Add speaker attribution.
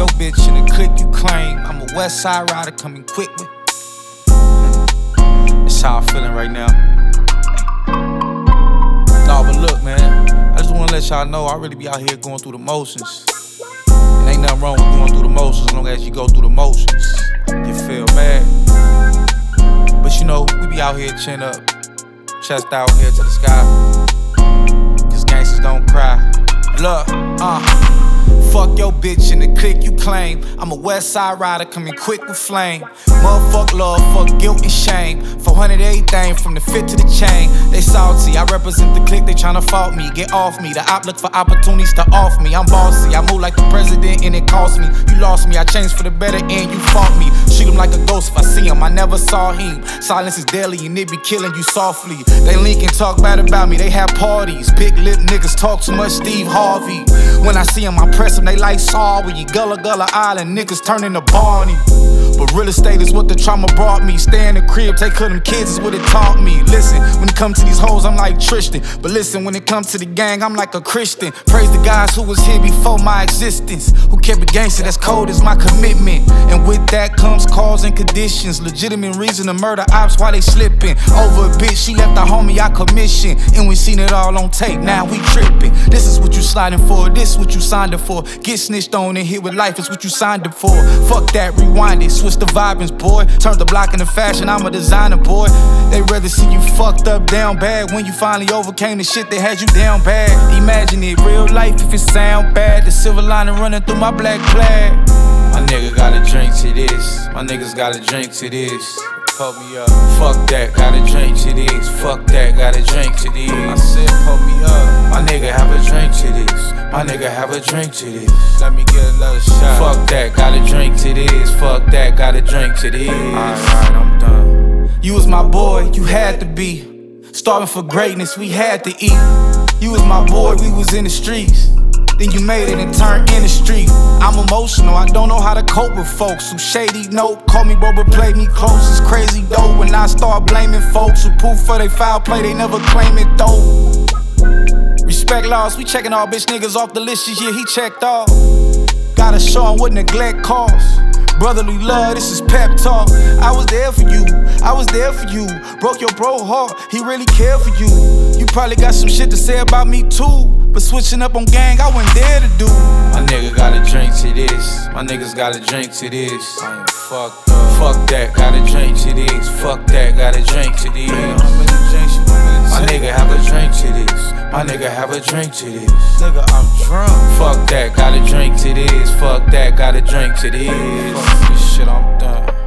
Speaker 1: your bitch in the click you claim. I'm a West Side rider coming quick with. That's how I'm feeling right now. Nah, but look, man, I just wanna let y'all know I really be out here going through the motions. And ain't nothing wrong with going through the motions as long as you go through the motions. You feel mad? But you know, we be out here chin up, chest out here to the sky. Cause gangsters don't cry. Look, fuck your bitch in the click you claim. I'm a West Side rider coming quick with flame. Motherfuck love, fuck guilt and shame. 400 everything from the fit to the chain. They salty, I represent the clique, they tryna fault me. Get off me, the op look for opportunities to off me. I'm bossy, I move like the president and it cost me. You lost me, I changed for the better and you fought me. Shoot him like a ghost if I see him, I never saw him. Silence is deadly and it be killing you softly. They link and talk bad about me, they have parties. Big lip niggas talk too much Steve Harvey. When I see him, I press him, they like sorry. You Gullah Island niggas turning to Barney. But real estate is what the trauma brought me. Stay in the crib, take care of them kids is what it taught me. Listen, when it comes to these hoes, I'm like Tristan. But listen, when it comes to the gang, I'm like a Christian. Praise the guys who was here before my existence, who kept it gangster, that's cold as my commitment. And with that comes cause and conditions. Legitimate reason to murder ops while they slipping. Over a bitch, she left a homie I commissioned. And we seen it all on tape, now we tripping. This is what you sliding for, this is what you signed up for. Get snitched on and hit with life is what you signed up for. Fuck that, rewind it, switch the vibings, boy. Turn the block into fashion, I'm a designer, boy. They rather see you fucked up down bad when you finally overcame the shit that had you down bad. Imagine it, real life if it sound bad. The silver lining running through my black plaid. My nigga gotta drink to this, my niggas gotta drink to this. Pull me up. Fuck that, gotta drink to this. Fuck that, gotta drink to this. I said, pull me up. My nigga have a drink to this. My nigga have a drink to this. Let me get another shot. Fuck that, gotta drink to this. Fuck that, gotta drink to this. Alright, I'm done. You was my boy, you had to be. Starving for greatness, we had to eat. You was my boy, we was in the streets. Then you made it and turned in the street. I'm emotional, I don't know how to cope with folks who shady, nope. Call me bro but play me close, it's crazy though. When I start blaming folks who proof for they foul play, they never claim it though. Respect laws, we checking all bitch niggas off the list this year, he checked off. Gotta show him what neglect costs. Brotherly love, this is pep talk. I was there for you, I was there for you. Broke your bro heart, he really cared for you. You probably got some shit to say about me too, but switching up on gang, I wasn't there to do. My nigga gotta drink to this, my niggas gotta drink to this. I am fucked up. Fuck that, gotta drink to this. Fuck that, gotta drink to this. My nigga have a drink to this. My nigga have a drink to this. Nigga, I'm drunk. Fuck that, gotta drink to this. Fuck that, gotta drink to this. Fuck this shit, I'm done.